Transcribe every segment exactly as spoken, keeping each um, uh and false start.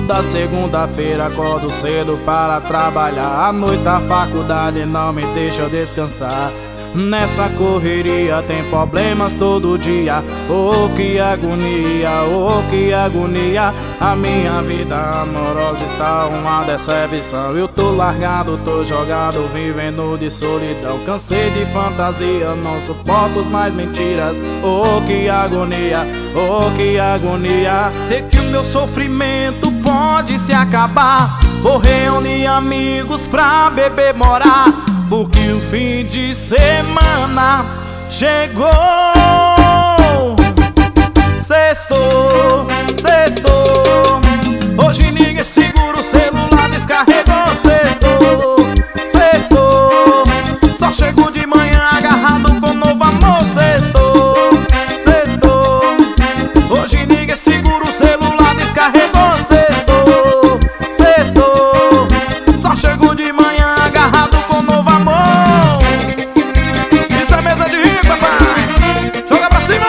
Toda segunda-feira acordo cedo para trabalhar. À noite a faculdade não me deixa descansar. Nessa correria tem problemas todo dia. Oh, que agonia, oh, que agonia. A minha vida amorosa está uma decepção. Eu tô largado, tô jogado, vivendo de solidão. Cansei de fantasia, não suporto mais mentiras. Oh, que agonia, oh, que agonia. Sei que o meu sofrimento pode se acabar. Vou reunir amigos pra beber, morar, porque o fim de semana chegou. Sextou, sextou. Hoje ninguém segura o celular, descarregou. Sextou, sextou. Só chego de manhã agarrado com novo amor. Sextou, sextou. Hoje ninguém segura o celular, descarregou. Sextou, sextou. Só chego de manhã agarrado com novo amor. Isso é mesa de rico, papai. Joga pra cima.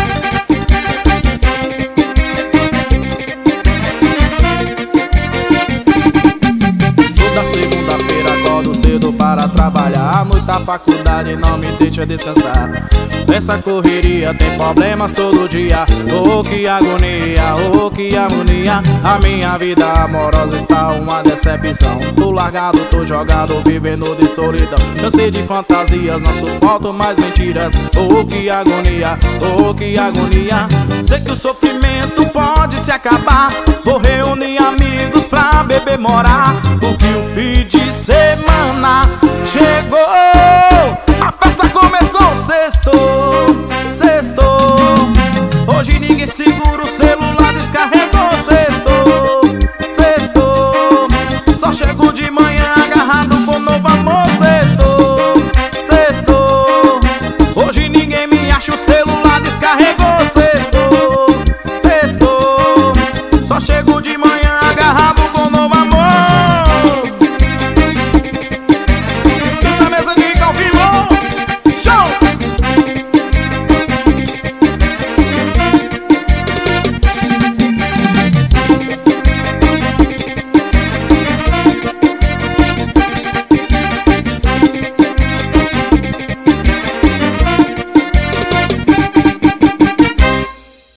Toda segunda-feira acordo cedo para trabalhar. À noite a faculdade não me deixa descansar. Nessa correria tem problemas todo dia. Oh, que agonia, oh, que agonia. A minha vida amorosa está uma decepção. Tô largado, tô jogado, vivendo de solidão. Cansei de fantasias, não suporto mais mentiras. Oh, que agonia, oh, que agonia. Sei que o sofrimento pode se acabar. Vou reunir amigos pra beber, morar, porque o fim de semana chegou. A festa começou. Sextou, sextou. Hoje ninguém segura o celular, descarregou. Sextou, sextou. Só chego de manhã agarrado com novo amor. Sextou, sextou. Hoje ninguém me acha, o celular descarregou. Sextou, sextou. Só chego